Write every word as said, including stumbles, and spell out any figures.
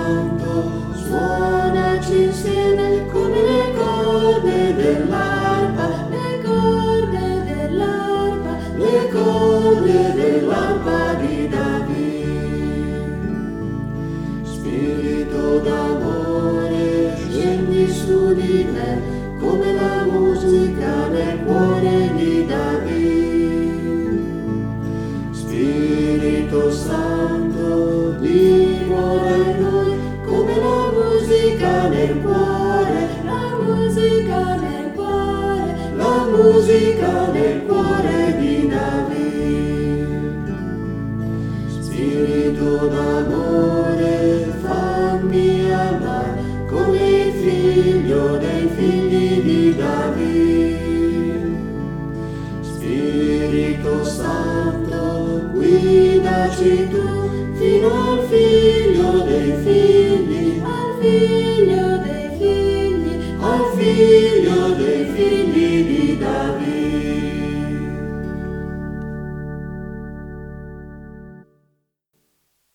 Santo, suonaci insieme come le corde dell'arpa, le corde dell'arpa, le corde dell'arpa di David. Spirito d'amore, scendi su di me, come la musica nel cuore di David. Spirito Santo, dimora in noi, come la musica nel cuore, la musica nel cuore, la musica nel cuore di David. Spirito d'amore, fammi amare come il figlio dei figli di David. Spirito Santo, guidaci tu fino al figlio dei figli, al figlio dei figli, al figlio